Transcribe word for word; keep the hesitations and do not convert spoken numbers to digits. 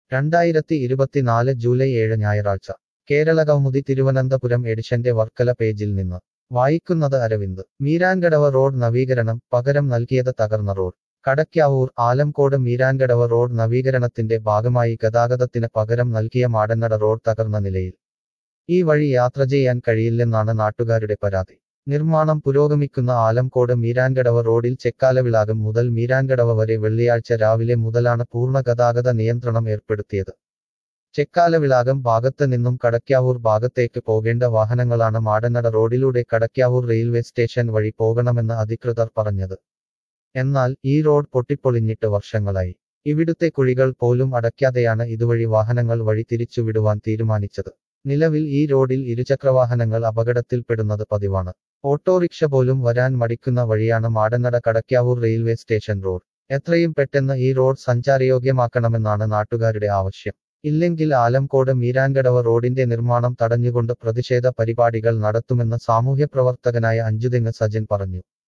രണ്ടായിരത്തി ഇരുപത്തിനാല് ജൂലൈ ഏഴ് ഞായറാഴ്ച കേരളകൗമുദി തിരുവനന്തപുരം എഡിഷന്റെ വർക്കല പേജിൽ നിന്ന് വായിക്കുന്നത് അരവിന്ദ്. മീരാൻകടവ് റോഡ് നവീകരണം, പകരം നൽകിയത് തകർന്ന റോഡ്. കടയ്ക്കാവൂർ ആലംകോട് മീരാൻകടവ് റോഡ് നവീകരണത്തിന്റെ ഭാഗമായി ഗതാഗതത്തിന് പകരം നൽകിയ മാടന്നട റോഡ് തകർന്ന നിലയിൽ. ഈ വഴി യാത്ര ചെയ്യാൻ കഴിയില്ലെന്നാണ് നാട്ടുകാരുടെ പരാതി. നിർമ്മാണം പുരോഗമിക്കുന്ന ആലംകോട് മീരാൻകടവ് റോഡിൽ ചെക്കാലവിളാകം മുതൽ മീരാൻകടവ് വരെ വെള്ളിയാഴ്ച രാവിലെ മുതലാണ് പൂർണ്ണ ഗതാഗത നിയന്ത്രണം ഏർപ്പെടുത്തിയത്. ചെക്കാലവിളാകം ഭാഗത്ത് നിന്നും കടയ്ക്കാവൂർ ഭാഗത്തേക്ക് പോകേണ്ട വാഹനങ്ങളാണ് മാടന്നട റോഡിലൂടെ കടയ്ക്കാവൂർ റെയിൽവേ സ്റ്റേഷൻ വഴി പോകണമെന്ന് അധികൃതർ പറഞ്ഞത്. എന്നാൽ ഈ റോഡ് പൊട്ടിപ്പൊളിഞ്ഞിട്ട് വർഷങ്ങളായി. ഇവിടുത്തെ കുഴികൾ പോലും അടയ്ക്കാതെയാണ് ഇതുവഴി വാഹനങ്ങൾ വഴി തിരിച്ചുവിടുവാൻ തീരുമാനിച്ചത്. നിലവിൽ ഈ റോഡിൽ ഇരുചക്രവാഹനങ്ങൾ അപകടത്തിൽപ്പെടുന്നത് പതിവാണ്. ഓട്ടോറിക്ഷ പോലും വരാൻ മടിക്കുന്ന വഴിയാണ് Madannada Kadakkavoor railway station road. എത്രയും പെട്ടെന്ന് ഈ റോഡ് സഞ്ചാരയോഗ്യമാക്കണമെന്നാണ് നാട്ടുകാരുടെ ആവശ്യം. ഇല്ലെങ്കിൽ ആലംകോട് മീരാൻകടവ് റോഡിന്റെ നിർമ്മാണം തടഞ്ഞുകൊണ്ട് പ്രതിഷേധ പരിപാടികൾ നടത്തുമെന്ന് സാമൂഹ്യപ്രവർത്തകനായ അഞ്ചുതെങ്ങ് സജൻ പറഞ്ഞു.